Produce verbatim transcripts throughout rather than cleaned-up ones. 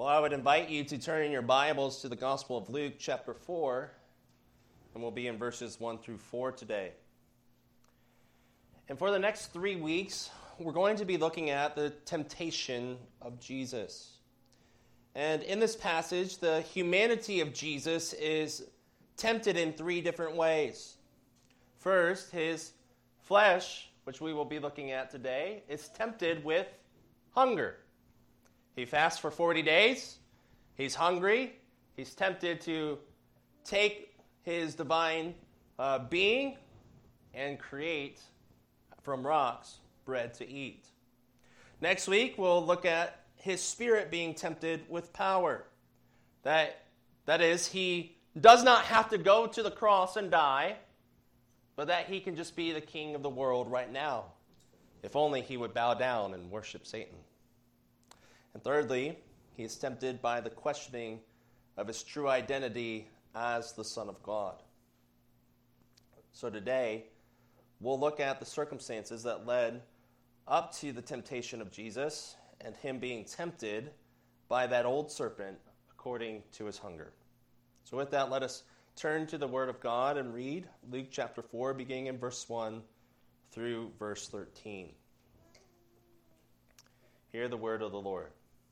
Well, I would invite you to turn in your Bibles to the Gospel of Luke, chapter four, and we'll be in verses one through four today. And for the next three weeks, we're going to be looking at the temptation of Jesus. And in this passage, the humanity of Jesus is tempted in three different ways. First, his flesh, which we will be looking at today, is tempted with hunger. He fasts for forty days. He's hungry. He's tempted to take his divine uh, being and create from rocks bread to eat. Next week, we'll look at his spirit being tempted with power. That, that is, he does not have to go to the cross and die, but that he can just be the king of the world right now. If only he would bow down and worship Satan. And thirdly, he is tempted by the questioning of his true identity as the Son of God. So today, we'll look at the circumstances that led up to the temptation of Jesus and him being tempted by that old serpent according to his hunger. So with that, let us turn to the Word of God and read Luke chapter four, beginning in verse one through verse thirteen. Hear the word of the Lord.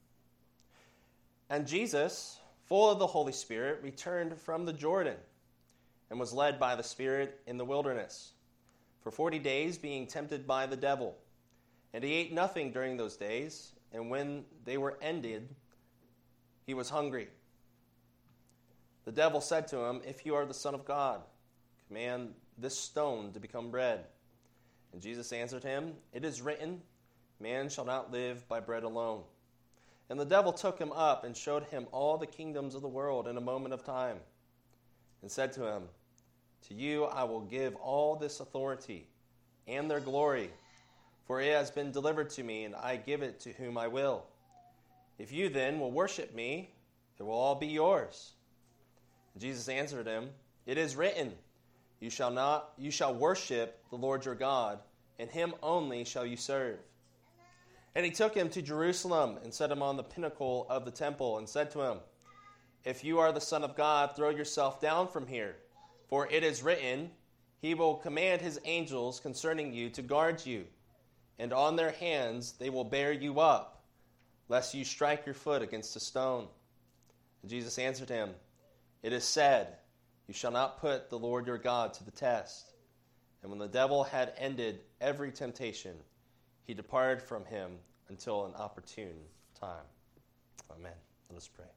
And Jesus, full of the Holy Spirit, returned from the Jordan and was led by the Spirit in the wilderness for forty days, being tempted by the devil. And he ate nothing during those days, and when they were ended, he was hungry. The devil said to him, "If you are the Son of God, command this stone to become bread." And Jesus answered him, "It is written, man shall not live by bread alone." And the devil took him up and showed him all the kingdoms of the world in a moment of time, and said to him, "To you I will give all this authority and their glory, for it has been delivered to me, and I give it to whom I will. If you then will worship me, it will all be yours." And Jesus answered him, "It is written, you shall not, you shall worship the Lord your God, and him only shall you serve." And he took him to Jerusalem and set him on the pinnacle of the temple and said to him, "If you are the Son of God, throw yourself down from here, for it is written, he will command his angels concerning you to guard you, and on their hands they will bear you up, lest you strike your foot against a stone." And Jesus answered him, "It is said, you shall not put the Lord your God to the test." And when the devil had ended every temptation, he departed from him until an opportune time. Amen. Let us pray.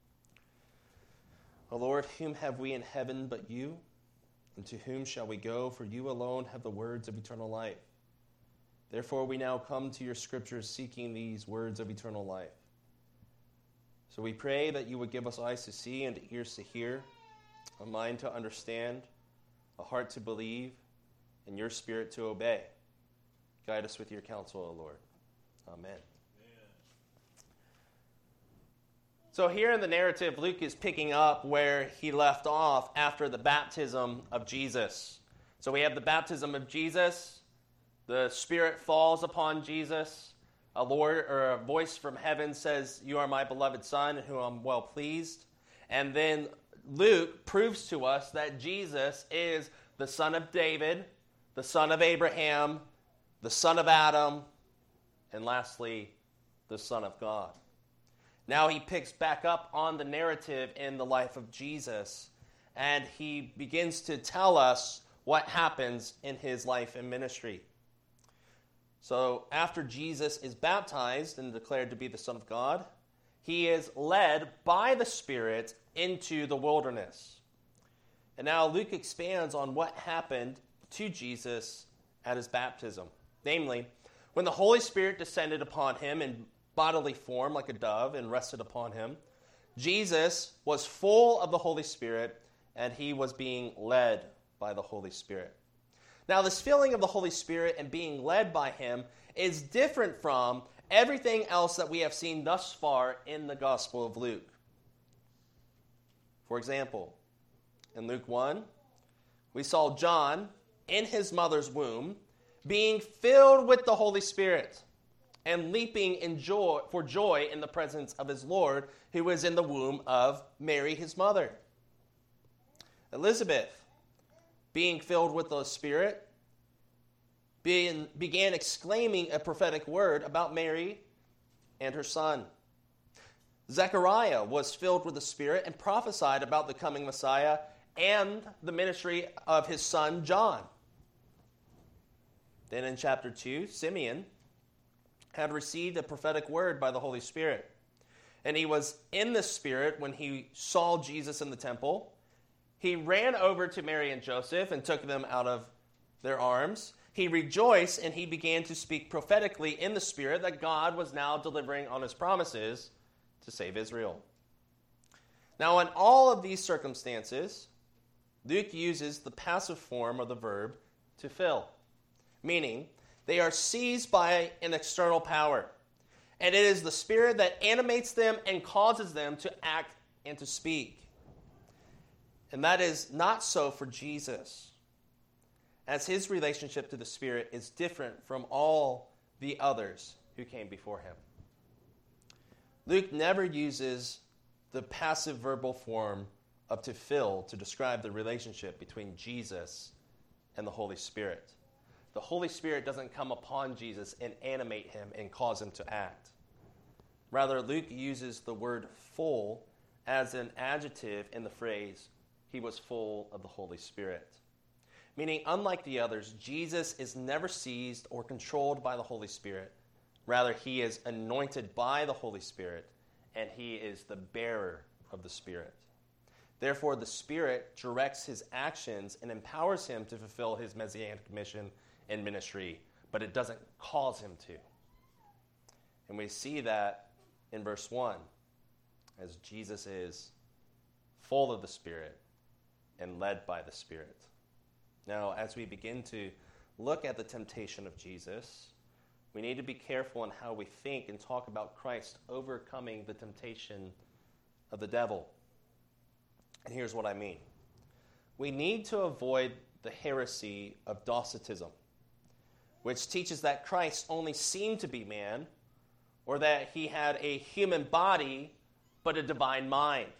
O Lord, whom have we in heaven but you? And to whom shall we go? For you alone have the words of eternal life. Therefore we now come to your scriptures seeking these words of eternal life. So we pray that you would give us eyes to see and ears to hear, a mind to understand, a heart to believe, and your spirit to obey. Guide us with your counsel, O Lord. Amen. Amen. So here in the narrative, Luke is picking up where he left off after the baptism of Jesus. So we have the baptism of Jesus. The Spirit falls upon Jesus. A Lord or a voice from heaven says, "You are my beloved Son, in whom I'm well pleased." And then Luke proves to us that Jesus is the Son of David, the Son of Abraham, the Son of Adam, and lastly, the Son of God. Now he picks back up on the narrative in the life of Jesus, and he begins to tell us what happens in his life and ministry. So after Jesus is baptized and declared to be the Son of God, he is led by the Spirit into the wilderness. And now Luke expands on what happened to Jesus at his baptism. Namely, when the Holy Spirit descended upon him in bodily form like a dove and rested upon him, Jesus was full of the Holy Spirit, and he was being led by the Holy Spirit. Now, this feeling of the Holy Spirit and being led by him is different from everything else that we have seen thus far in the Gospel of Luke. For example, in Luke one, we saw John in his mother's womb being filled with the Holy Spirit. and leaping in joy, for joy in the presence of his Lord, who was in the womb of Mary, his mother. Elizabeth, being filled with the Spirit, being, began exclaiming a prophetic word about Mary and her son. Zechariah was filled with the Spirit and prophesied about the coming Messiah and the ministry of his son John. Then in chapter two, Simeon had received a prophetic word by the Holy Spirit. And he was in the Spirit when he saw Jesus in the temple. He ran over to Mary and Joseph and took them out of their arms. He rejoiced and he began to speak prophetically in the Spirit that God was now delivering on his promises to save Israel. Now, in all of these circumstances, Luke uses the passive form of the verb to fill, meaning they are seized by an external power, and it is the Spirit that animates them and causes them to act and to speak. And that is not so for Jesus, as his relationship to the Spirit is different from all the others who came before him. Luke never uses the passive verbal form of to fill to describe the relationship between Jesus and the Holy Spirit. The Holy Spirit doesn't come upon Jesus and animate him and cause him to act. Rather, Luke uses the word full as an adjective in the phrase, he was full of the Holy Spirit. Meaning, unlike the others, Jesus is never seized or controlled by the Holy Spirit. Rather, he is anointed by the Holy Spirit, and he is the bearer of the Spirit. Therefore, the Spirit directs his actions and empowers him to fulfill his messianic mission and ministry, but it doesn't cause him to. And we see that in verse one, as Jesus is full of the Spirit and led by the Spirit. Now, as we begin to look at the temptation of Jesus, we need to be careful in how we think and talk about Christ overcoming the temptation of the devil. And here's what I mean. We need to avoid the heresy of Docetism, which teaches that Christ only seemed to be man, or that he had a human body but a divine mind.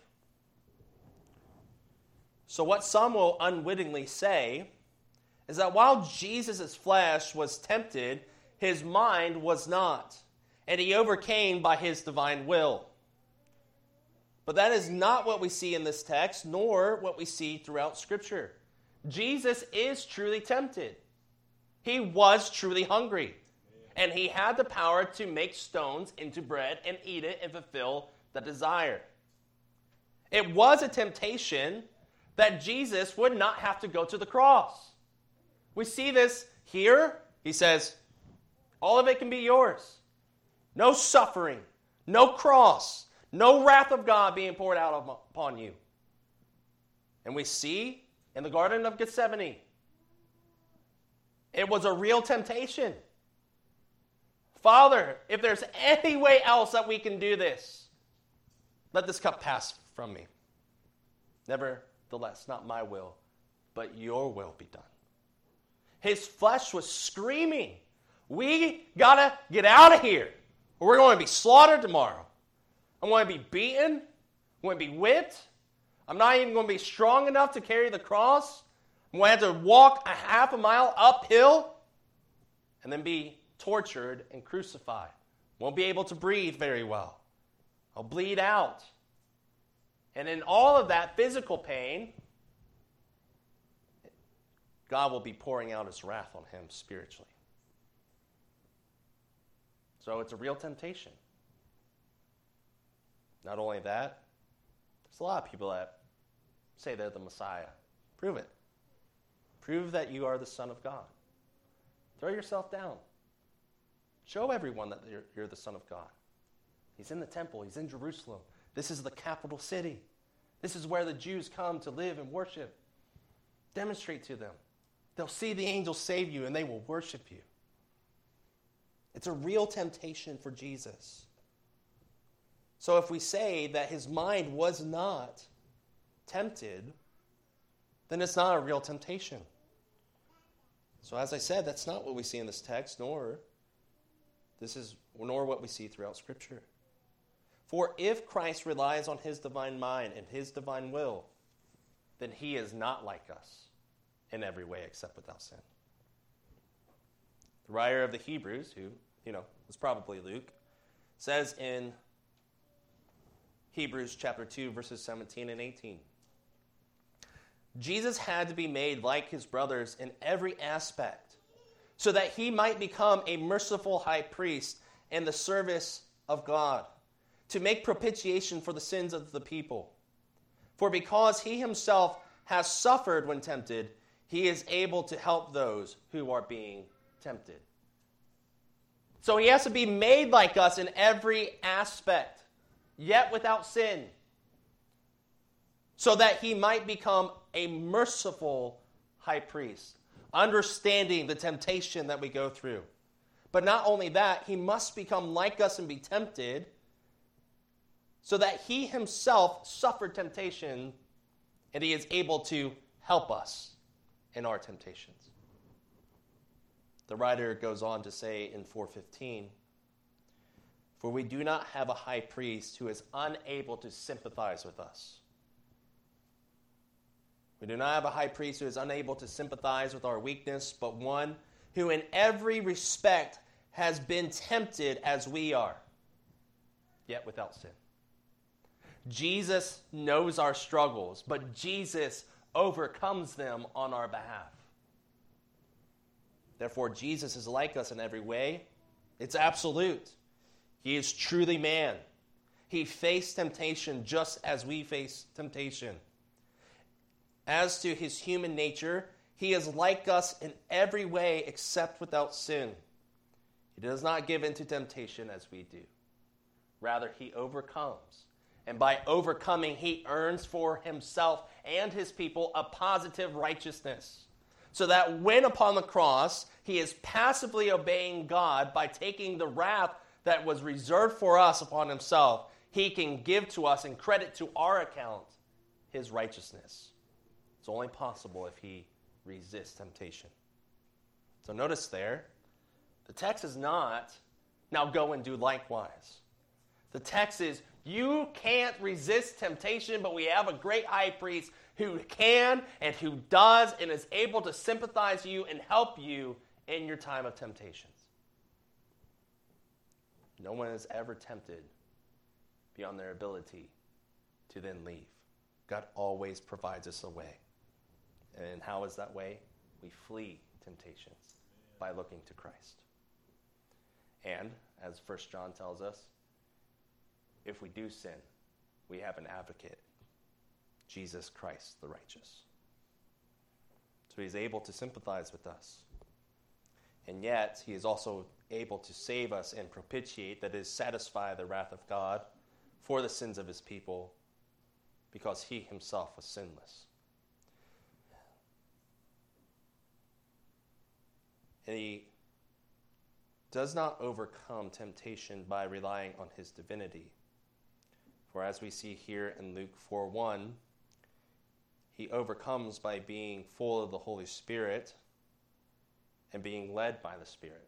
So what some will unwittingly say is that while Jesus' flesh was tempted, his mind was not, and he overcame by his divine will. But that is not what we see in this text, nor what we see throughout Scripture. Jesus is truly tempted. He was truly hungry, and he had the power to make stones into bread and eat it and fulfill the desire. It was a temptation that Jesus would not have to go to the cross. We see this here. He says, all of it can be yours. No suffering, no cross, no wrath of God being poured out upon you. And we see in the Garden of Gethsemane, it was a real temptation. Father, if there's any way else that we can do this, let this cup pass from me. Nevertheless, not my will, but your will be done. His flesh was screaming, we gotta get out of here, or we're going to be slaughtered tomorrow. I'm going to be beaten. I'm going to be whipped. I'm not even going to be strong enough to carry the cross. I'm going to have to walk a half a mile uphill and then be tortured and crucified. Won't be able to breathe very well. I'll bleed out. And in all of that physical pain, God will be pouring out his wrath on him spiritually. So it's a real temptation. Not only that, there's a lot of people that say they're the Messiah. Prove it. Prove that you are the Son of God. Throw yourself down. Show everyone that you're, you're the Son of God. He's in the temple. He's in Jerusalem. This is the capital city. This is where the Jews come to live and worship. Demonstrate to them. They'll see the angels save you and they will worship you. It's a real temptation for Jesus. So if we say that his mind was not tempted, then it's not a real temptation. So as I said, that's not what we see in this text, nor This is nor what we see throughout Scripture. For if Christ relies on his divine mind and his divine will, then he is not like us in every way except without sin. The writer of the Hebrews, who, you know, was probably Luke, says in Hebrews chapter two, verses seventeen and eighteen, Jesus had to be made like his brothers in every aspect, so that he might become a merciful high priest in the service of God, to make propitiation for the sins of the people. For because he himself has suffered when tempted, he is able to help those who are being tempted. So he has to be made like us in every aspect, yet without sin, so that he might become a merciful high priest, understanding the temptation that we go through. But not only that, he must become like us and be tempted, so that he himself suffered temptation and he is able to help us in our temptations. The writer goes on to say in four fifteen, for we do not have a high priest who is unable to sympathize with us. We do not have a high priest who is unable to sympathize with our weakness, but one who in every respect has been tempted as we are, yet without sin. Jesus knows our struggles, but Jesus overcomes them on our behalf. Therefore, Jesus is like us in every way. It's absolute. He is truly man. He faced temptation just as we face temptation. As to his human nature, he is like us in every way except without sin. He does not give in to temptation as we do. Rather, he overcomes. And by overcoming, he earns for himself and his people a positive righteousness. So that when upon the cross, he is passively obeying God by taking the wrath that was reserved for us upon himself, he can give to us and credit to our account his righteousness. It's only possible if he resists temptation. So notice there, the text is not, now go and do likewise. The text is, you can't resist temptation, but we have a great high priest who can and who does and is able to sympathize you and help you in your time of temptations. No one is ever tempted beyond their ability to then leave. God always provides us a way. And how is that way? We flee temptations by looking to Christ. And, as First John tells us, if we do sin, we have an advocate, Jesus Christ the righteous. So he's able to sympathize with us. And yet, he is also able to save us and propitiate, that is, satisfy the wrath of God for the sins of his people, because he himself was sinless. And he does not overcome temptation by relying on his divinity. For as we see here in Luke four one, he overcomes by being full of the Holy Spirit and being led by the Spirit.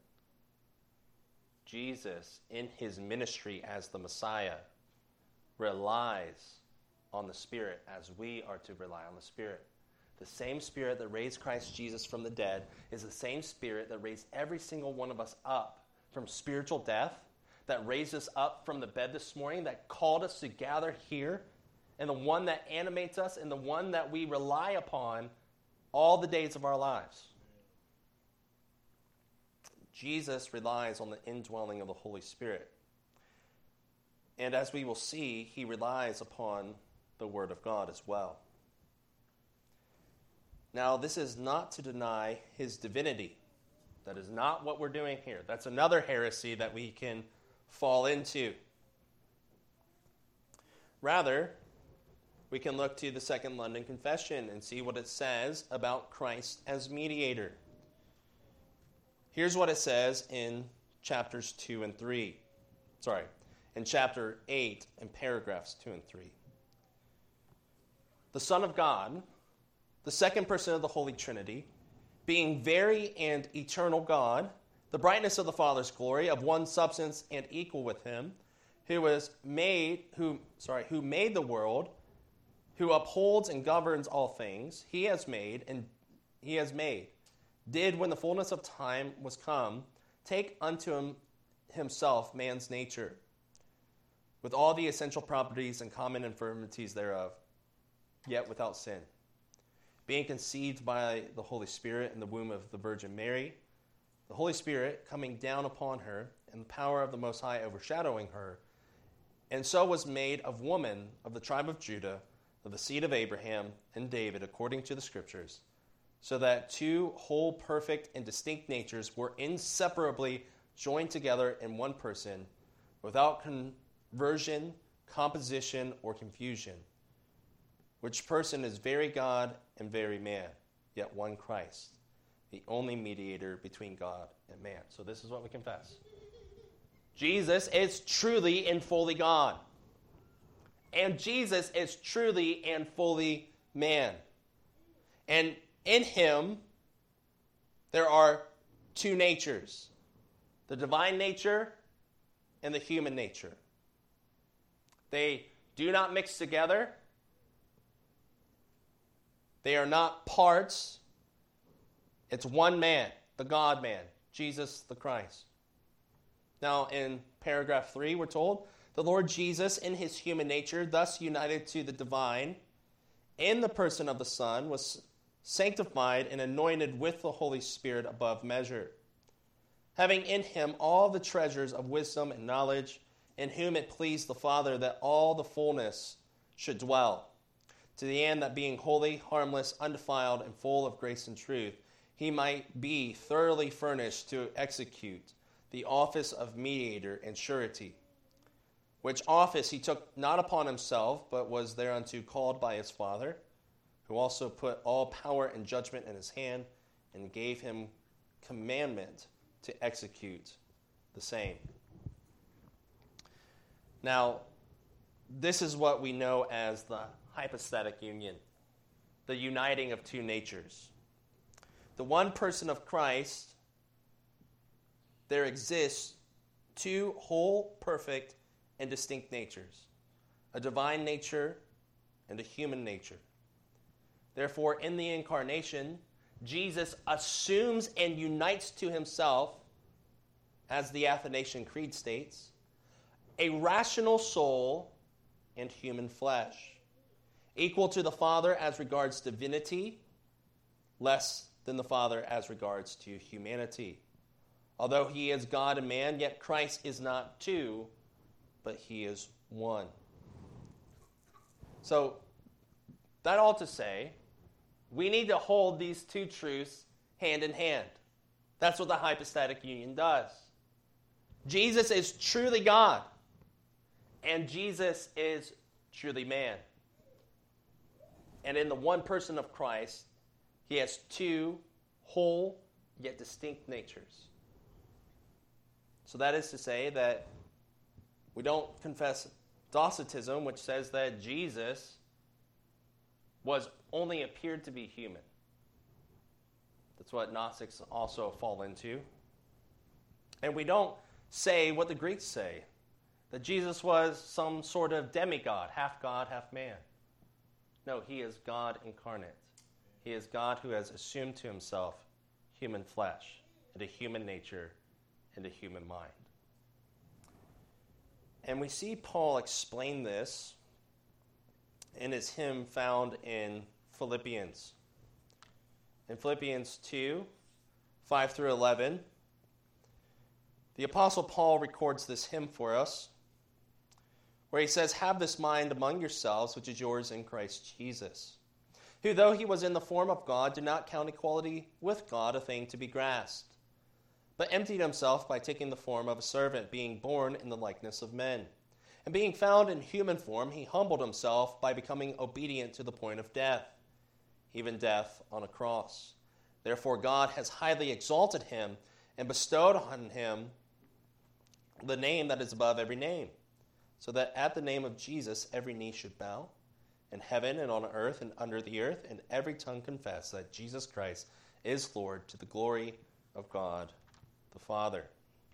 Jesus, in his ministry as the Messiah, relies on the Spirit as we are to rely on the Spirit. The same Spirit that raised Christ Jesus from the dead is the same Spirit that raised every single one of us up from spiritual death, that raised us up from the bed this morning, that called us to gather here, and the one that animates us, and the one that we rely upon all the days of our lives. Jesus relies on the indwelling of the Holy Spirit. And as we will see, he relies upon the Word of God as well. Now, this is not to deny his divinity. That is not what we're doing here. That's another heresy that we can fall into. Rather, we can look to the Second London Confession and see what it says about Christ as mediator. Here's what it says in chapters two and three. Sorry, in chapter eight and paragraphs two and three. The Son of God, the second person of the Holy Trinity, being very and eternal God, the brightness of the Father's glory, of one substance and equal with him, who was made, who sorry, who made the world, who upholds and governs all things, he has made and he has made, did when the fullness of time was come, take unto him himself man's nature, with all the essential properties and common infirmities thereof, yet without sin. Being conceived by the Holy Spirit in the womb of the Virgin Mary, the Holy Spirit coming down upon her, and the power of the Most High overshadowing her, and so was made of woman of the tribe of Judah, of the seed of Abraham and David, according to the Scriptures, so that two whole, perfect, and distinct natures were inseparably joined together in one person, without conversion, composition, or confusion, which person is very God and very man, yet one Christ, the only mediator between God and man. So this is what we confess. Jesus is truly and fully God. And Jesus is truly and fully man. And in him, there are two natures, the divine nature and the human nature. They do not mix together. They are not parts. It's one man, the God-man, Jesus the Christ. Now, in paragraph three, we're told, the Lord Jesus, in his human nature, thus united to the divine, in the person of the Son, was sanctified and anointed with the Holy Spirit above measure, having in him all the treasures of wisdom and knowledge, in whom it pleased the Father that all the fullness should dwell, to the end that being holy, harmless, undefiled, and full of grace and truth, he might be thoroughly furnished to execute the office of mediator and surety, which office he took not upon himself, but was thereunto called by his Father, who also put all power and judgment in his hand, and gave him commandment to execute the same. Now, this is what we know as the hypostatic union, the uniting of two natures. The one person of Christ, there exists two whole, perfect, and distinct natures, a divine nature and a human nature. Therefore, in the incarnation, Jesus assumes and unites to himself, as the Athanasian Creed states, a rational soul and human flesh, equal to the Father as regards divinity, less than the Father as regards to humanity. Although he is God and man, yet Christ is not two, but he is one. So, that all to say, we need to hold these two truths hand in hand. That's what the hypostatic union does. Jesus is truly God, and Jesus is truly man. And in the one person of Christ, he has two whole yet distinct natures. So that is to say that we don't confess Docetism, which says that Jesus was only appeared to be human. That's what Gnostics also fall into. And we don't say what the Greeks say, that Jesus was some sort of demigod, half God, half man. No, he is God incarnate. He is God who has assumed to himself human flesh and a human nature and a human mind. And we see Paul explain this in his hymn found in Philippians. In Philippians two, five through eleven, the Apostle Paul records this hymn for us, where he says, "Have this mind among yourselves, which is yours in Christ Jesus, who, though he was in the form of God, did not count equality with God a thing to be grasped, but emptied himself by taking the form of a servant, being born in the likeness of men. And being found in human form, he humbled himself by becoming obedient to the point of death, even death on a cross. Therefore God has highly exalted him and bestowed on him the name that is above every name, so that at the name of Jesus every knee should bow, in heaven and on earth and under the earth, and every tongue confess that Jesus Christ is Lord, to the glory of God the Father.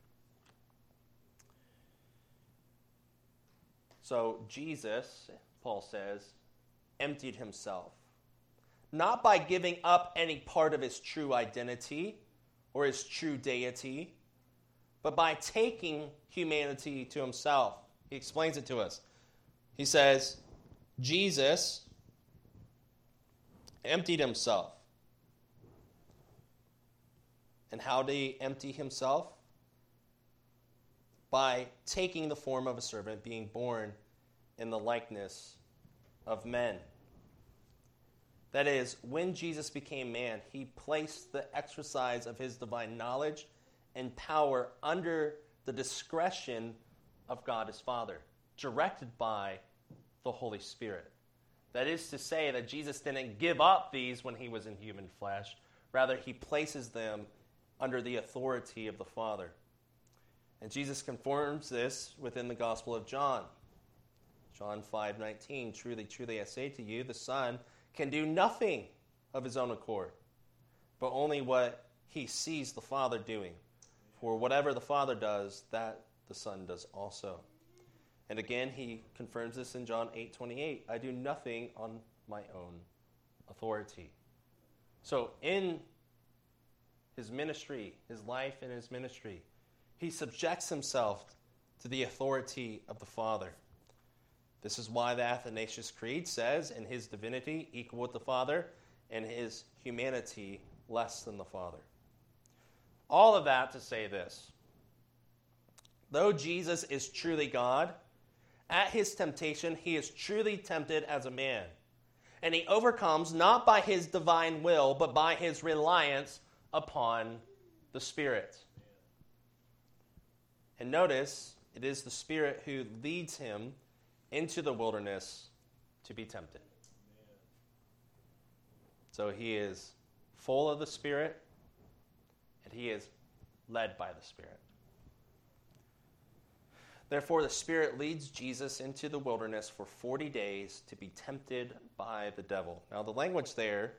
So Jesus, Paul says, emptied himself, not by giving up any part of his true identity or his true deity, but by taking humanity to himself. He explains it to us. He says, Jesus emptied himself. And how did he empty himself? By taking the form of a servant, being born in the likeness of men. That is, when Jesus became man, he placed the exercise of his divine knowledge and power under the discretion of God his Father, directed by the Holy Spirit. That is to say that Jesus didn't give up these when he was in human flesh. Rather, he places them under the authority of the Father. And Jesus confirms this within the Gospel of John. John five nineteen, truly, truly I say to you, the Son can do nothing of his own accord, but only what he sees the Father doing. For whatever the Father does, that the Son does also. And again, he confirms this in John eight twenty-eight. I do nothing on my own authority. So in his ministry, his life and his ministry, he subjects himself to the authority of the Father. This is why the Athanasius Creed says, in his divinity equal with the Father, and his humanity less than the Father. All of that to say this. Though Jesus is truly God, at his temptation, he is truly tempted as a man. And he overcomes not by his divine will, but by his reliance upon the Spirit. And notice, it is the Spirit who leads him into the wilderness to be tempted. So he is full of the Spirit, and he is led by the Spirit. Therefore, the Spirit leads Jesus into the wilderness for forty days to be tempted by the devil. Now, the language there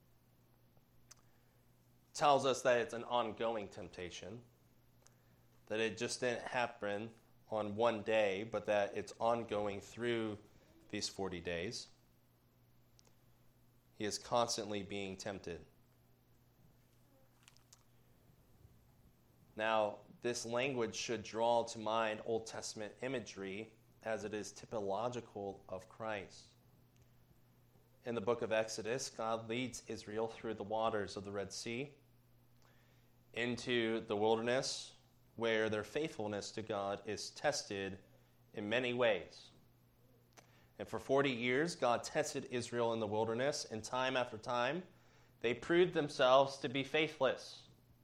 tells us that it's an ongoing temptation, that it just didn't happen on one day, but that it's ongoing through these forty days. He is constantly being tempted. Now, this language should draw to mind Old Testament imagery as it is typological of Christ. In the book of Exodus, God leads Israel through the waters of the Red Sea into the wilderness, where their faithfulness to God is tested in many ways. And for forty years, God tested Israel in the wilderness, and time after time, they proved themselves to be faithless.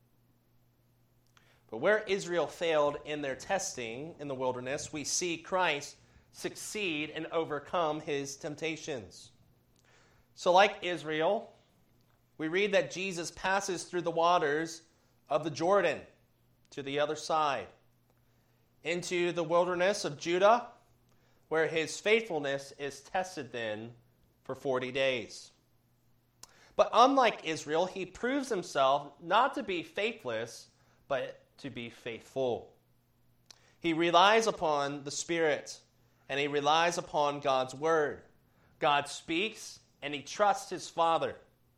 But where Israel failed in their testing in the wilderness, we see Christ succeed and overcome his temptations. So like Israel, we read that Jesus passes through the waters of the Jordan to the other side, into the wilderness of Judah, where his faithfulness is tested then for forty days. But unlike Israel, he proves himself not to be faithless, but to be faithful. He relies upon the Spirit, and he relies upon God's word. God speaks, and he trusts his Father.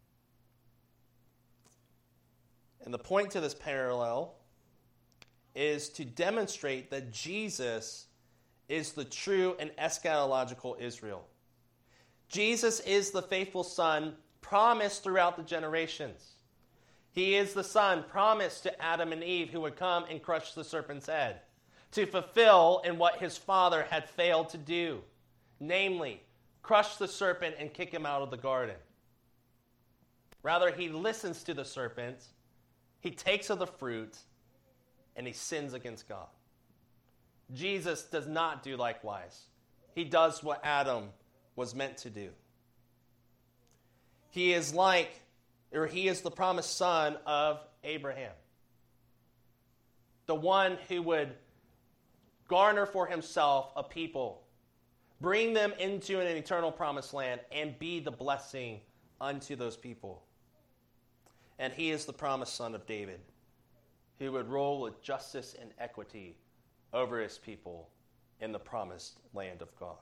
And the point to this parallel is to demonstrate that Jesus is the true and eschatological Israel. Jesus is the faithful Son promised throughout the generations. He is the Son promised to Adam and Eve who would come and crush the serpent's head, to fulfill in what his Father had failed to do, namely, crush the serpent and kick him out of the garden. Rather, he listens to the serpent, he takes of the fruit, and he sins against God. Jesus does not do likewise. He does what Adam was meant to do. He is like, or he is the promised son of Abraham, the one who would garner for himself a people, bring them into an eternal promised land, and be the blessing unto those people. And he is the promised son of David, who would rule with justice and equity over his people in the promised land of God.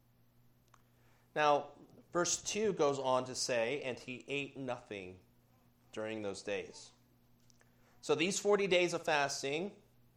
Now, verse two goes on to say, and he ate nothing during those days. So these forty days of fasting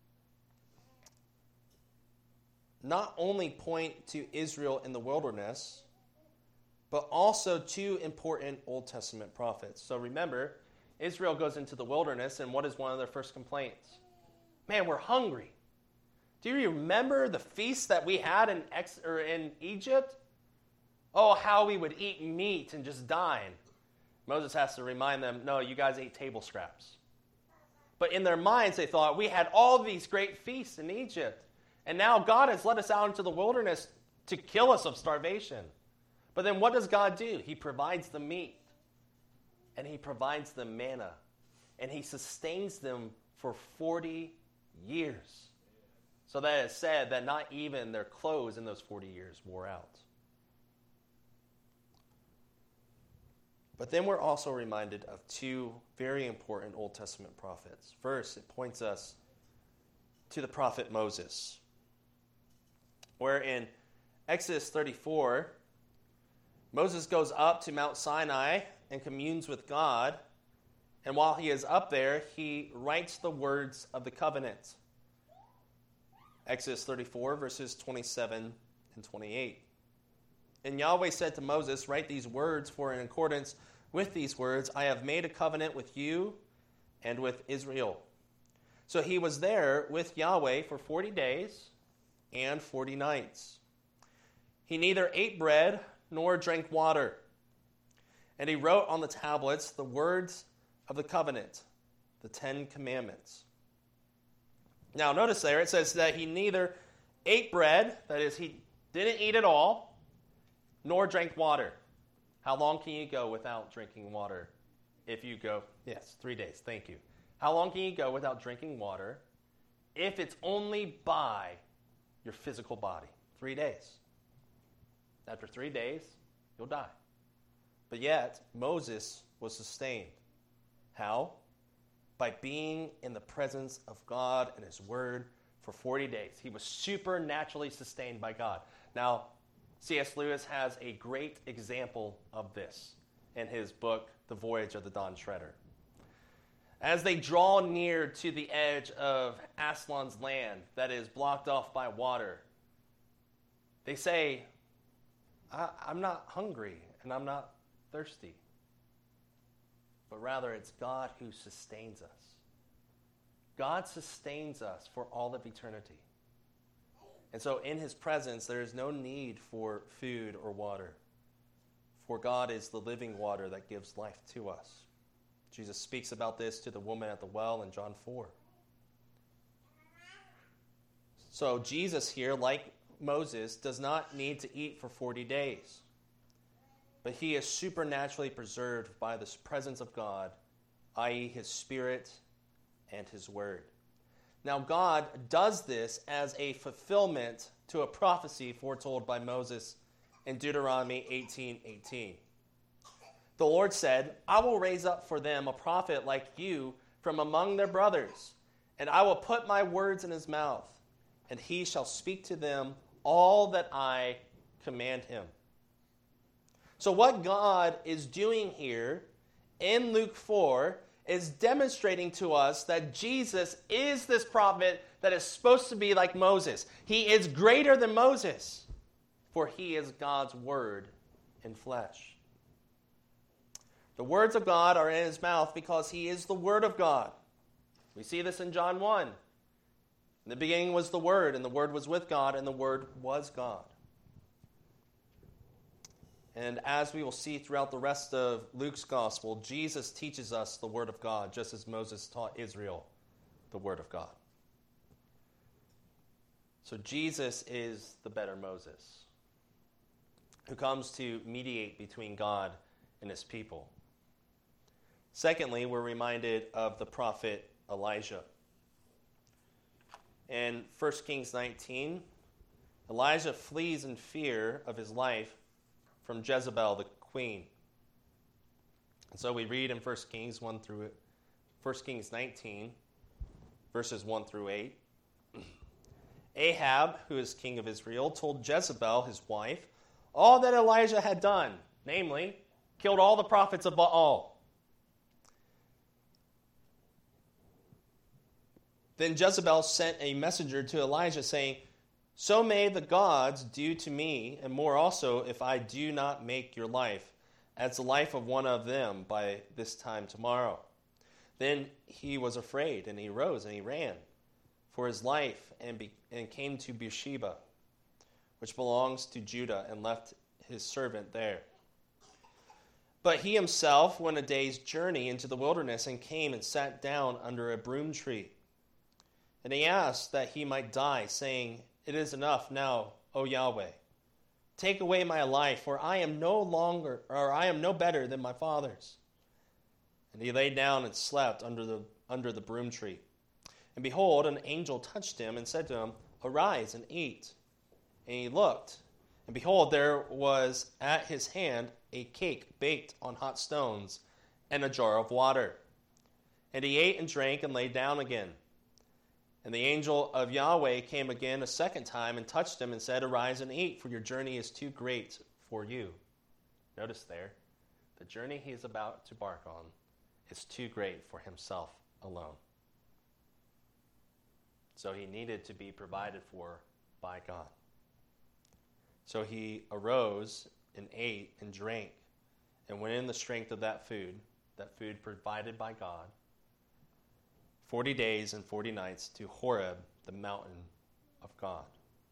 not only point to Israel in the wilderness, but also two important Old Testament prophets. So remember, Israel goes into the wilderness, and what is one of their first complaints? Man, we're hungry. Do you remember the feast that we had in, Ex- or in Egypt? Oh, how we would eat meat and just dine. Moses has to remind them, no, you guys ate table scraps. But in their minds, they thought, we had all these great feasts in Egypt. And now God has led us out into the wilderness to kill us of starvation. But then what does God do? He provides the meat. And he provides them manna. And he sustains them for forty years. So that is said that not even their clothes in those forty years wore out. But then we're also reminded of two very important Old Testament prophets. First, it points us to the prophet Moses, where in Exodus thirty-four, Moses goes up to Mount Sinai and communes with God, and while he is up there, he writes the words of the covenant. Exodus thirty-four, verses twenty-seven and twenty-eight. And Yahweh said to Moses, write these words, for in accordance with these words, I have made a covenant with you and with Israel. So he was there with Yahweh for forty days and forty nights. He neither ate bread nor drank water. And he wrote on the tablets the words of the covenant, the Ten Commandments. Now notice there it says that he neither ate bread, that is, he didn't eat at all, nor drank water. How long can you go without drinking water? If you go, yes, three days, thank you. How long can you go without drinking water if it's only by your physical body? Three days. After three days, you'll die. But yet, Moses was sustained. How? By being in the presence of God and his word for forty days. He was supernaturally sustained by God. Now, C S Lewis has a great example of this in his book, The Voyage of the Dawn Treader. As they draw near to the edge of Aslan's land that is blocked off by water, they say, I, I'm not hungry and I'm not thirsty, but rather it's God who sustains us. God sustains us for all of eternity. And so in his presence, there is no need for food or water, for God is the living water that gives life to us. Jesus speaks about this to the woman at the well in John four. So Jesus here, like Moses, does not need to eat for forty days, but he is supernaturally preserved by the presence of God, that is his Spirit and his Word. Now, God does this as a fulfillment to a prophecy foretold by Moses in Deuteronomy eighteen eighteen. The Lord said, I will raise up for them a prophet like you from among their brothers, and I will put my words in his mouth, and he shall speak to them all that I command him. So what God is doing here in Luke four is demonstrating to us that Jesus is this prophet that is supposed to be like Moses. He is greater than Moses, for he is God's word in flesh. The words of God are in his mouth because he is the word of God. We see this in John one. In the beginning was the Word, and the Word was with God, and the Word was God. And as we will see throughout the rest of Luke's gospel, Jesus teaches us the Word of God, just as Moses taught Israel the Word of God. So Jesus is the better Moses, who comes to mediate between God and his people. Secondly, we're reminded of the prophet Elijah. In First Kings nineteen, Elijah flees in fear of his life from Jezebel, the queen. And so we read in First Kings one through First Kings nineteen, verses one through eight. Ahab, who is king of Israel, told Jezebel, his wife, all that Elijah had done, namely, killed all the prophets of Baal. Then Jezebel sent a messenger to Elijah, saying, so may the gods do to me, and more also, if I do not make your life as the life of one of them by this time tomorrow. Then he was afraid, and he rose, and he ran for his life, and, be, and came to Beersheba, which belongs to Judah, and left his servant there. But he himself went a day's journey into the wilderness, and came and sat down under a broom tree. And he asked that he might die, saying, it is enough now, O Yahweh. Take away my life, for I am no longer, or I am no better than my fathers. And he lay down and slept under the under the broom tree. And behold, an angel touched him and said to him, arise and eat. And he looked, and behold, there was at his hand a cake baked on hot stones, and a jar of water. And he ate and drank and lay down again. And the angel of Yahweh came again a second time and touched him and said, arise and eat, for your journey is too great for you. Notice there, the journey he is about to embark on is too great for himself alone. So he needed to be provided for by God. So he arose and ate and drank and went in the strength of that food, that food provided by God, forty days and forty nights to Horeb, the mountain of God.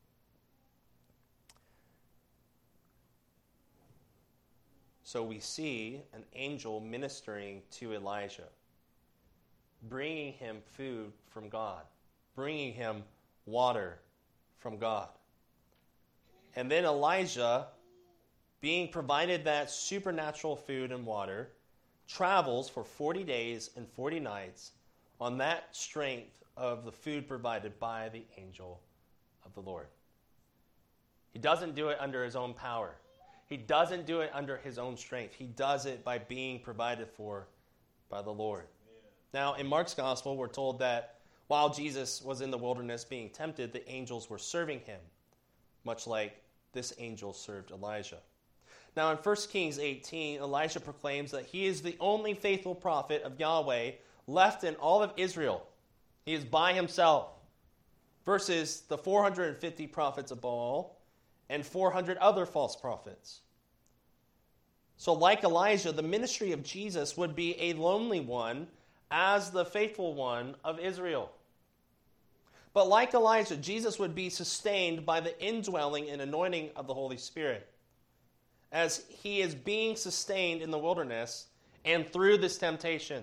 So we see an angel ministering to Elijah, bringing him food from God, bringing him water from God. And then Elijah, being provided that supernatural food and water, travels for forty days and forty nights on that strength of the food provided by the angel of the Lord. He doesn't do it under his own power. He doesn't do it under his own strength. He does it by being provided for by the Lord. Yeah. Now, in Mark's gospel, we're told that while Jesus was in the wilderness being tempted, the angels were serving him, much like this angel served Elijah. Now, in First Kings eighteen, Elijah proclaims that he is the only faithful prophet of Yahweh left in all of Israel. He is by himself, versus the four hundred fifty prophets of Baal and four hundred other false prophets. So like Elijah, the ministry of Jesus would be a lonely one as the faithful one of Israel. But like Elijah, Jesus would be sustained by the indwelling and anointing of the Holy Spirit, as he is being sustained in the wilderness and through this temptation.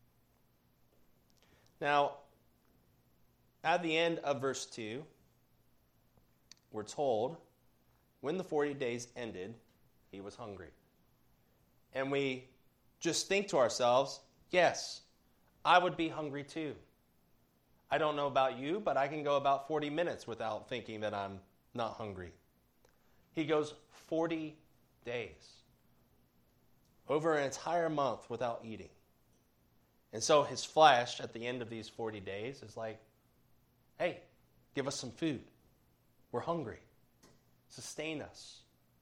Now, at the end of verse two, we're told, when the forty days ended, he was hungry. And we just think to ourselves, yes, I would be hungry too. I don't know about you, but I can go about forty minutes without thinking that I'm not hungry. He goes forty days, over an entire month without eating. And so his flesh at the end of these forty days is like, hey, give us some food. We're hungry. Sustain us.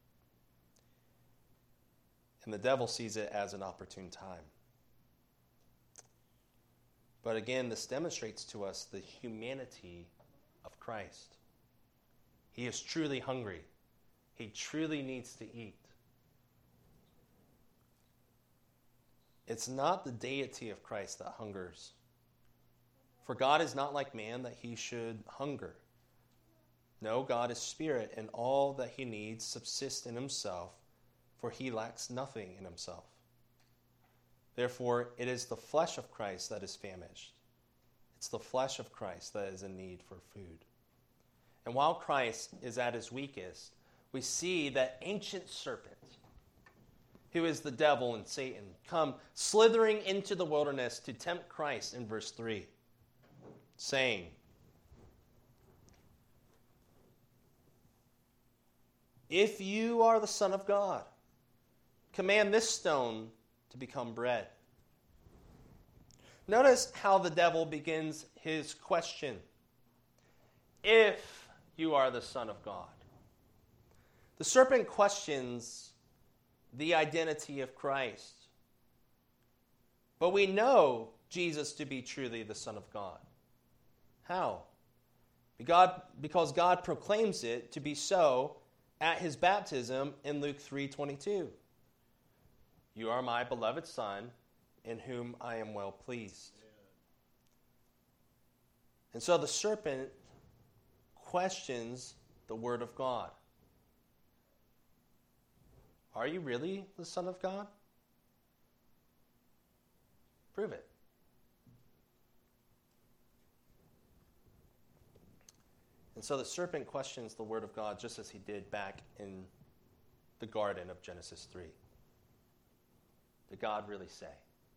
And the devil sees it as an opportune time. But again, this demonstrates to us the humanity of Christ. He is truly hungry. He truly needs to eat. It's not the deity of Christ that hungers. For God is not like man that he should hunger. No, God is spirit, and all that he needs subsists in himself, for he lacks nothing in himself. Therefore, it is the flesh of Christ that is famished. It's the flesh of Christ that is in need for food. And while Christ is at his weakest, we see that ancient serpent, who is the devil and Satan, come slithering into the wilderness to tempt Christ in verse three, saying, if you are the Son of God, command this stone to become bread. Notice how the devil begins his question. If you are the Son of God. The serpent questions the identity of Christ. But we know Jesus to be truly the Son of God. How? Because God proclaims it to be so at his baptism in Luke three twenty-two. You are my beloved Son, in whom I am well pleased. Yeah. And so the serpent questions the Word of God. Are you really the Son of God? Prove it. And so the serpent questions the Word of God just as he did back in the garden of Genesis three. Did God really say?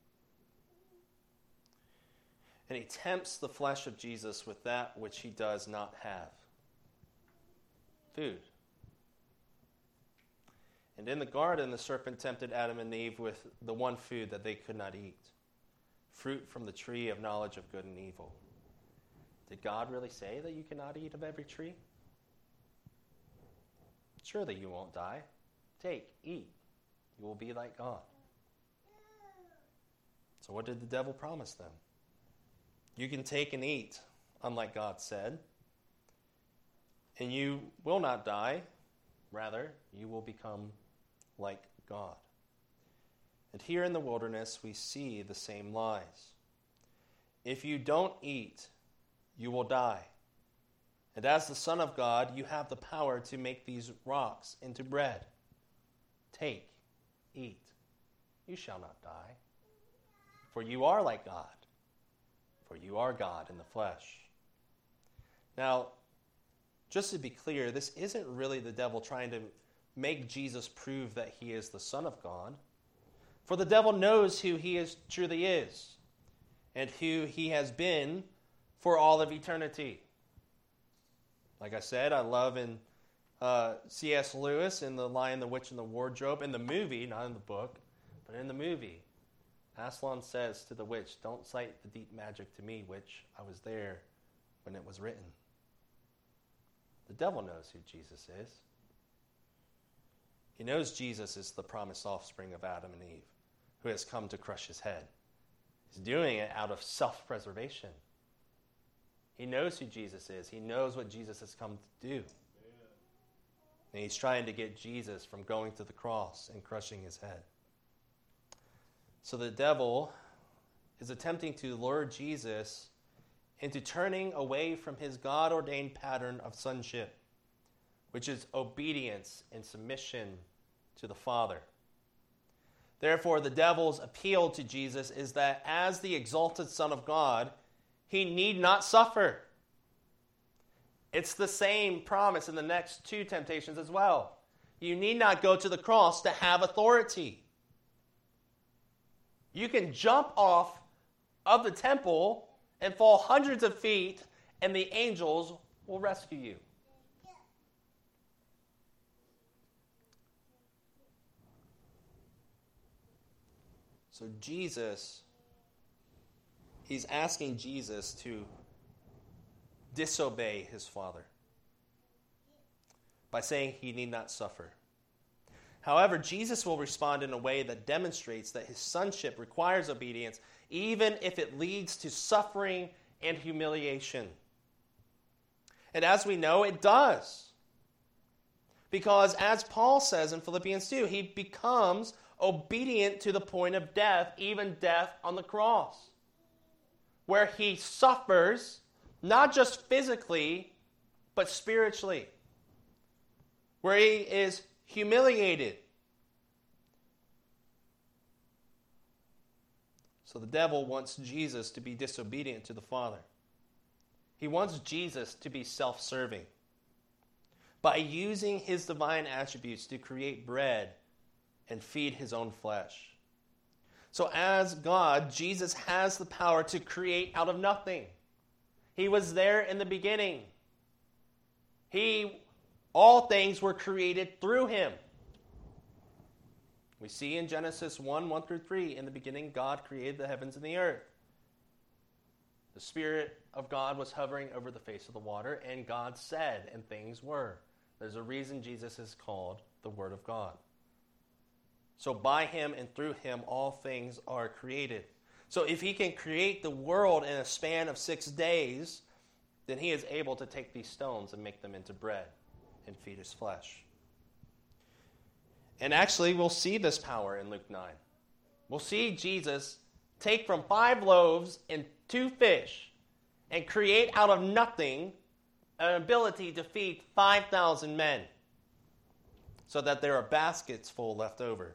And he tempts the flesh of Jesus with that which he does not have. Food. And in the garden, the serpent tempted Adam and Eve with the one food that they could not eat. Fruit from the tree of knowledge of good and evil. Did God really say that you cannot eat of every tree? Surely you won't die. Take, eat. You will be like God. So what did the devil promise them? You can take and eat, unlike God said. And you will not die. Rather, you will become like God. And here in the wilderness, we see the same lies. If you don't eat, you will die. And as the Son of God, you have the power to make these rocks into bread. Take, eat. You shall not die. For you are like God. For you are God in the flesh. Now, just to be clear, this isn't really the devil trying to make Jesus prove that he is the Son of God. For the devil knows who he is, truly is, and who he has been for all of eternity. Like I said, I love in uh, C S Lewis in The Lion, the Witch, and the Wardrobe, in the movie, not in the book, but in the movie, Aslan says to the witch, "Don't cite the deep magic to me, witch. I was there when it was written." The devil knows who Jesus is. He knows Jesus is the promised offspring of Adam and Eve, who has come to crush his head. He's doing it out of self-preservation. He knows who Jesus is. He knows what Jesus has come to do. Amen. And he's trying to get Jesus from going to the cross and crushing his head. So the devil is attempting to lure Jesus into turning away from his God-ordained pattern of sonship, which is obedience and submission to the Father. Therefore, the devil's appeal to Jesus is that as the exalted Son of God, he need not suffer. It's the same promise in the next two temptations as well. You need not go to the cross to have authority. You can jump off of the temple and fall hundreds of feet, and the angels will rescue you. So Jesus, he's asking Jesus to disobey his Father by saying he need not suffer. However, Jesus will respond in a way that demonstrates that his sonship requires obedience, even if it leads to suffering and humiliation. And as we know, it does. Because as Paul says in Philippians two, he becomes obedient to the point of death, even death on the cross, where he suffers not just physically, but spiritually, where he is humiliated. So the devil wants Jesus to be disobedient to the Father. He wants Jesus to be self-serving by using his divine attributes to create bread and feed his own flesh. So as God, Jesus has the power to create out of nothing. He was there in the beginning. He, all things were created through him. We see in Genesis one, one through three, in the beginning God created the heavens and the earth. The Spirit of God was hovering over the face of the water, and God said, and things were. There's a reason Jesus is called the Word of God. So by him and through him, all things are created. So if he can create the world in a span of six days, then he is able to take these stones and make them into bread and feed his flesh. And actually, we'll see this power in Luke nine. We'll see Jesus take from five loaves and two fish and create out of nothing an ability to feed five thousand men so that there are baskets full left over.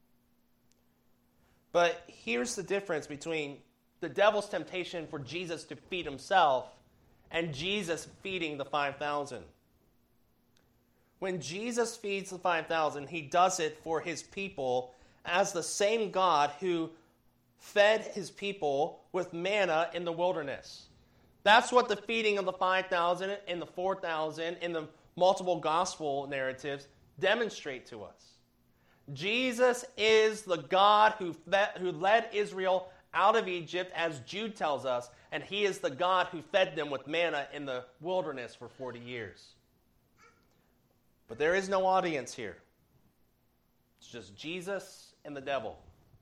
But here's the difference between the devil's temptation for Jesus to feed himself and Jesus feeding the five thousand. When Jesus feeds the five thousand, he does it for his people as the same God who fed his people with manna in the wilderness. That's what the feeding of the five thousand and the four thousand in the multiple gospel narratives demonstrate to us. Jesus is the God who fed, who led Israel out of Egypt, as Jude tells us, and he is the God who fed them with manna in the wilderness for forty years. But there is no audience here. It's just Jesus and the devil.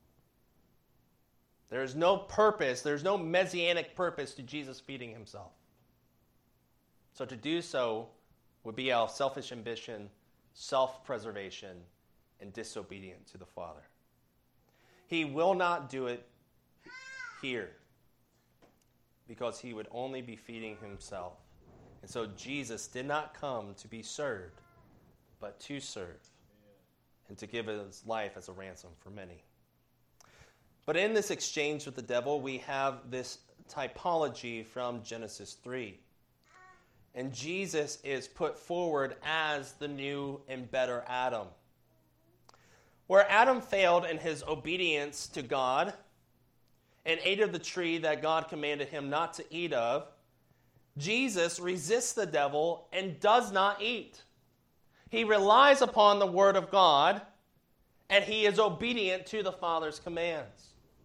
There is no purpose, there's no messianic purpose to Jesus feeding himself. So to do so would be our selfish ambition, self-preservation, and disobedient to the Father. He will not do it here because he would only be feeding himself. And so Jesus did not come to be served, but to serve and to give his life as a ransom for many. But in this exchange with the devil, we have this typology from Genesis three. And Jesus is put forward as the new and better Adam. Where Adam failed in his obedience to God and ate of the tree that God commanded him not to eat of, Jesus resists the devil and does not eat. He relies upon the Word of God, and he is obedient to the Father's commands.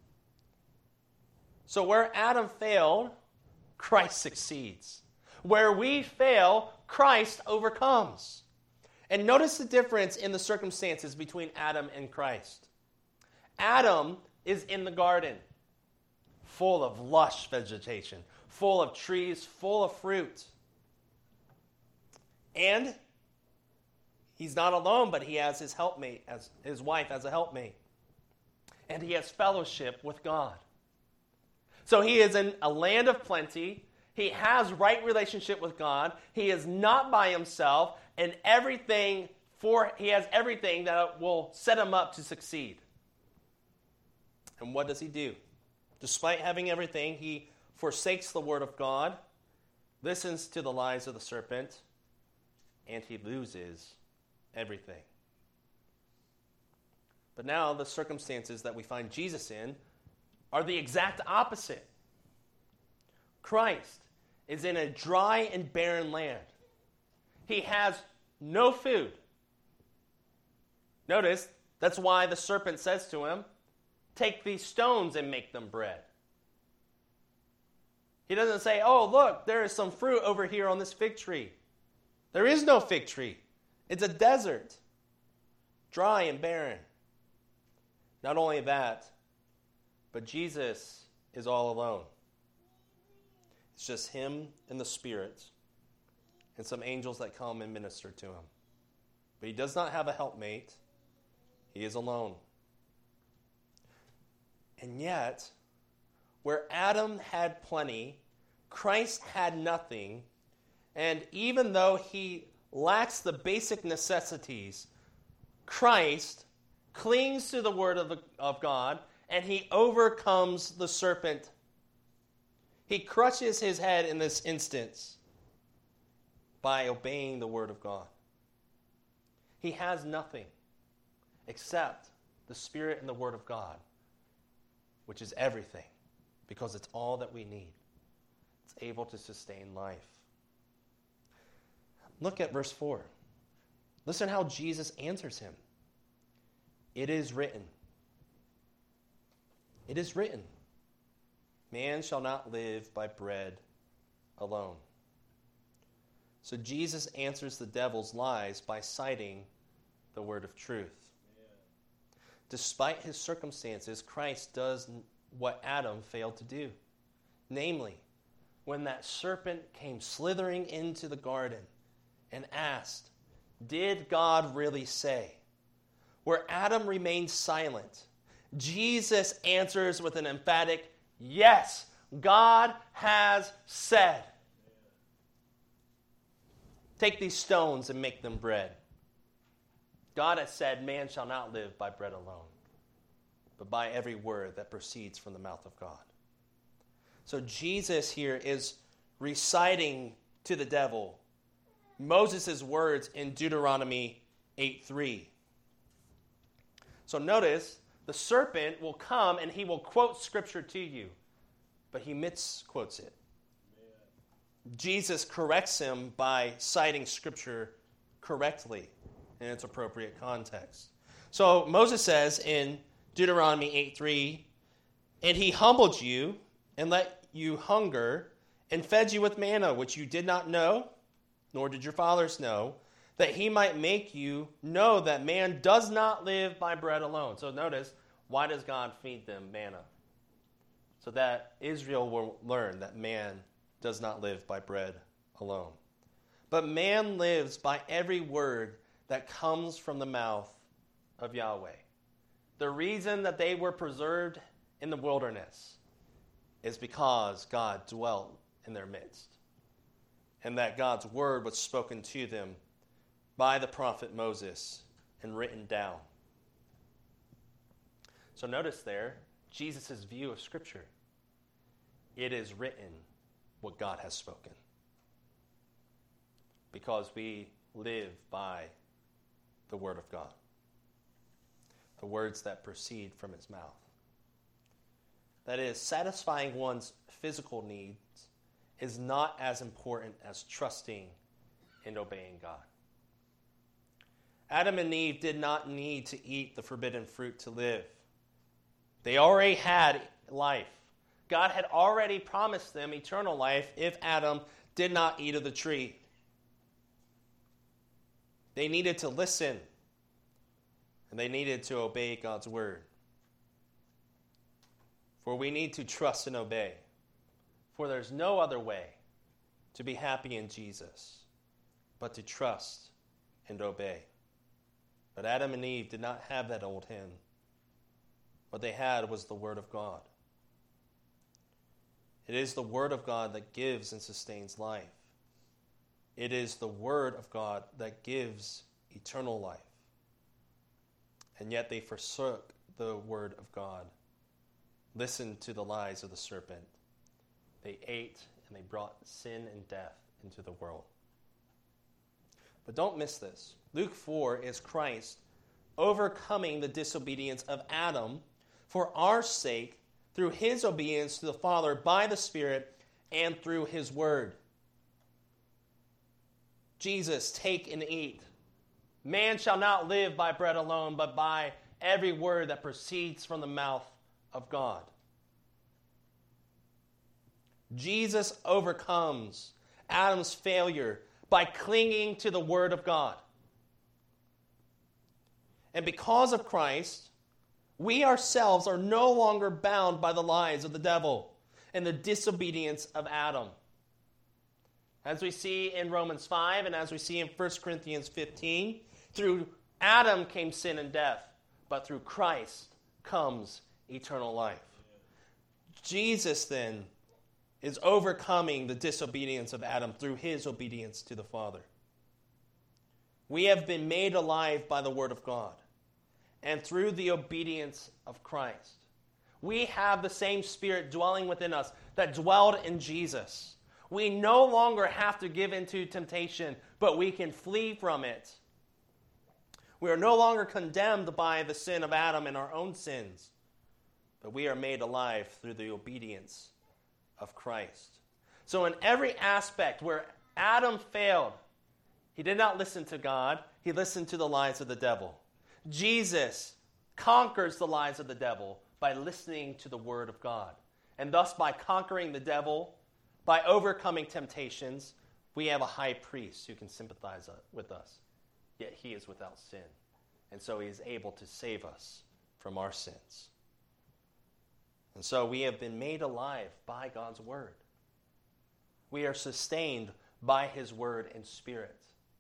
So where Adam failed, Christ succeeds. Where we fail, Christ overcomes. And notice the difference in the circumstances between Adam and Christ. Adam is in the garden, full of lush vegetation, full of trees, full of fruit. And he's not alone, but he has his helpmate, as his wife as a helpmate. And he has fellowship with God. So he is in a land of plenty. He has right relationship with God. He is not by himself, and everything for he has everything that will set him up to succeed. And what does he do? Despite having everything, he forsakes the word of God, listens to the lies of the serpent, and he loses everything. But now the circumstances that we find Jesus in are the exact opposite. Christ is in a dry and barren land. He has no food. Notice, that's why the serpent says to him, take these stones and make them bread. He doesn't say, oh, look, there is some fruit over here on this fig tree. There is no fig tree. It's a desert, dry and barren. Not only that, but Jesus is all alone. It's just him and the Spirit and some angels that come and minister to him. But he does not have a helpmate. He is alone. And yet, where Adam had plenty, Christ had nothing. And even though he lacks the basic necessities, Christ clings to the word of, the, of God, and he overcomes the serpent. He crushes his head in this instance by obeying the word of God. He has nothing except the Spirit and the word of God, which is everything, because it's all that we need. It's able to sustain life. Look at verse four. Listen how Jesus answers him. It is written. It is written. Man shall not live by bread alone. So Jesus answers the devil's lies by citing the word of truth. Despite his circumstances, Christ does what Adam failed to do. Namely, when that serpent came slithering into the garden and asked, "Did God really say?" Where Adam remained silent, Jesus answers with an emphatic, "Yes, God has said. Take these stones and make them bread." God has said, man shall not live by bread alone, but by every word that proceeds from the mouth of God. So Jesus here is reciting to the devil Moses' words in Deuteronomy eight three. So notice, the serpent will come and he will quote Scripture to you, but he misquotes it. Amen. Jesus corrects him by citing Scripture correctly in its appropriate context. So Moses says in Deuteronomy eight three, "And he humbled you and let you hunger and fed you with manna, which you did not know, nor did your fathers know, that he might make you know that man does not live by bread alone." So notice, why does God feed them manna? So that Israel will learn that man does not live by bread alone. But man lives by every word that comes from the mouth of Yahweh. The reason that they were preserved in the wilderness is because God dwelt in their midst, and that God's word was spoken to them by the prophet Moses and written down. So notice there, Jesus' view of Scripture. It is written what God has spoken, because we live by the word of God, the words that proceed from his mouth. That is, satisfying one's physical needs is not as important as trusting and obeying God. Adam and Eve did not need to eat the forbidden fruit to live. They already had life. God had already promised them eternal life if Adam did not eat of the tree. They needed to listen, and they needed to obey God's word. For we need to trust and obey. For there's no other way to be happy in Jesus but to trust and obey. But Adam and Eve did not have that old hymn. What they had was the word of God. It is the word of God that gives and sustains life. It is the word of God that gives eternal life. And yet they forsook the word of God, listened to the lies of the serpent. They ate and they brought sin and death into the world. But don't miss this. Luke four is Christ overcoming the disobedience of Adam for our sake through his obedience to the Father by the Spirit and through his word. Jesus, take and eat. Man shall not live by bread alone, but by every word that proceeds from the mouth of God. Jesus overcomes Adam's failure by clinging to the word of God. And because of Christ, we ourselves are no longer bound by the lies of the devil and the disobedience of Adam. As we see in Romans five and as we see in First Corinthians fifteen, through Adam came sin and death, but through Christ comes eternal life. Jesus then is overcoming the disobedience of Adam through his obedience to the Father. We have been made alive by the word of God and through the obedience of Christ. We have the same Spirit dwelling within us that dwelled in Jesus. We no longer have to give into temptation, but we can flee from it. We are no longer condemned by the sin of Adam and our own sins, but we are made alive through the obedience of Christ. So in every aspect where Adam failed, he did not listen to God, he listened to the lies of the devil. Jesus conquers the lies of the devil by listening to the word of God. And thus, by conquering the devil, by overcoming temptations, we have a high priest who can sympathize with us. Yet he is without sin. And so he is able to save us from our sins. And so we have been made alive by God's word. We are sustained by his word and spirit.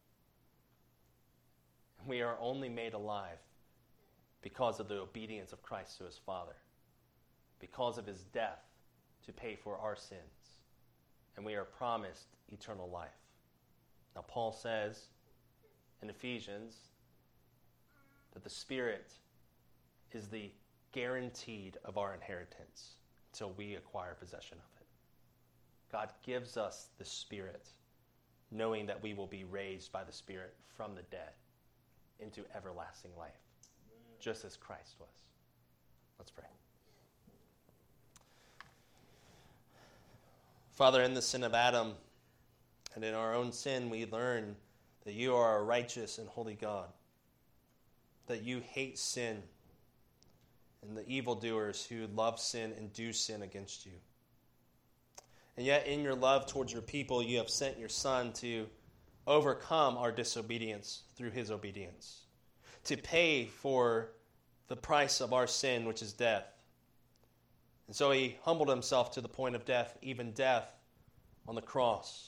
We are only made alive because of the obedience of Christ to his Father, because of his death to pay for our sins. And we are promised eternal life. Now, Paul says in Ephesians that the Spirit is the guaranteed of our inheritance until we acquire possession of it. God gives us the Spirit, knowing that we will be raised by the Spirit from the dead into everlasting life, just as Christ was. Let's pray. Father, in the sin of Adam and in our own sin, we learn that you are a righteous and holy God, that you hate sin and the evildoers who love sin and do sin against you. And yet in your love towards your people, you have sent your Son to overcome our disobedience through his obedience, to pay for the price of our sin, which is death. And so he humbled himself to the point of death, even death on the cross,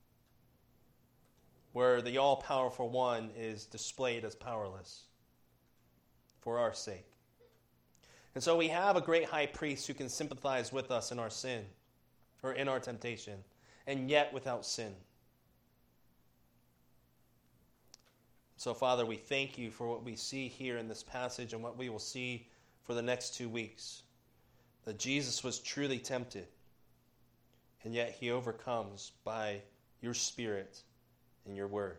where the all-powerful one is displayed as powerless for our sake. And so we have a great high priest who can sympathize with us in our sin, or in our temptation, and yet without sin. So, Father, we thank you for what we see here in this passage and what we will see for the next two weeks. That Jesus was truly tempted, and yet he overcomes by your Spirit and your word.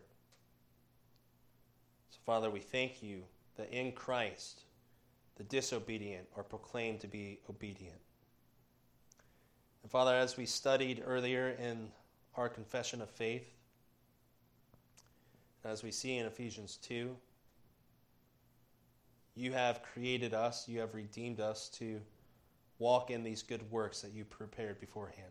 So, Father, we thank you that in Christ, the disobedient are proclaimed to be obedient. And, Father, as we studied earlier in our confession of faith, as we see in Ephesians two, you have created us, you have redeemed us to walk in these good works that you prepared beforehand.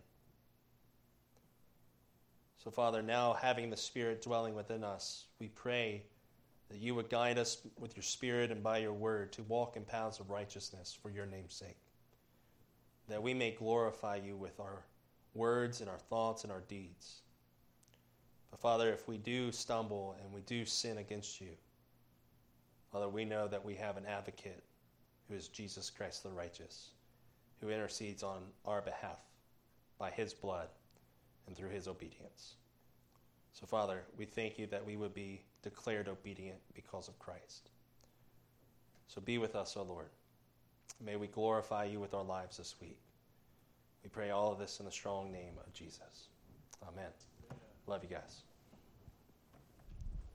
So, Father, now having the Spirit dwelling within us, we pray that you would guide us with your Spirit and by your word to walk in paths of righteousness for your name's sake, that we may glorify you with our words and our thoughts and our deeds. But Father, if we do stumble and we do sin against you, Father, we know that we have an advocate who is Jesus Christ the righteous, who intercedes on our behalf by his blood and through his obedience. So Father, we thank you that we would be declared obedient because of Christ. So be with us, O Lord. May we glorify you with our lives this week. We pray all of this in the strong name of Jesus. Amen. Love you guys.